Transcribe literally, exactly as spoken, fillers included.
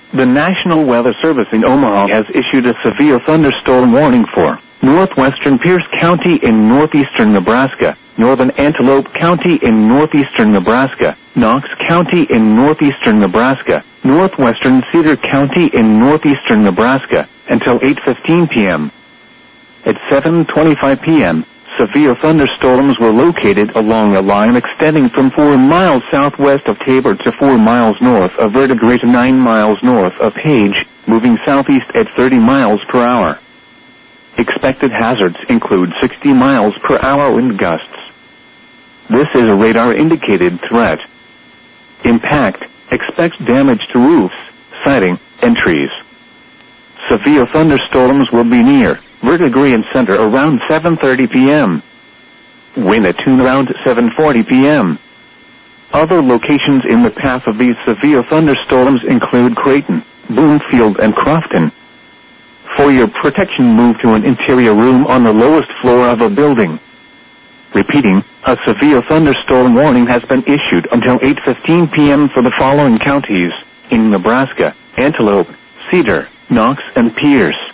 The National Weather Service in Omaha has issued a severe thunderstorm warning for northwestern Pierce County in northeastern Nebraska, northern Antelope County in northeastern Nebraska, Knox County in northeastern Nebraska, northwestern Cedar County in northeastern Nebraska, until eight fifteen p.m. At seven twenty-five p.m., severe thunderstorms were located along a line extending from four miles southwest of Tabor to four miles north of Verdigris to nine miles north of Page, moving southeast at thirty miles per hour. Expected hazards include sixty miles per hour wind gusts. This is a radar-indicated threat. Impact: expect damage to roofs, siding, and trees. Severe thunderstorms will be near Verdigris and center around seven thirty p.m. Wind at tune around seven forty p.m. Other locations in the path of these severe thunderstorms include Creighton, Bloomfield, and Crofton. For your protection, move to an interior room on the lowest floor of a building. Repeating, a severe thunderstorm warning has been issued until eight fifteen p.m. for the following counties in Nebraska: Antelope, Cedar, Knox, and Pierce.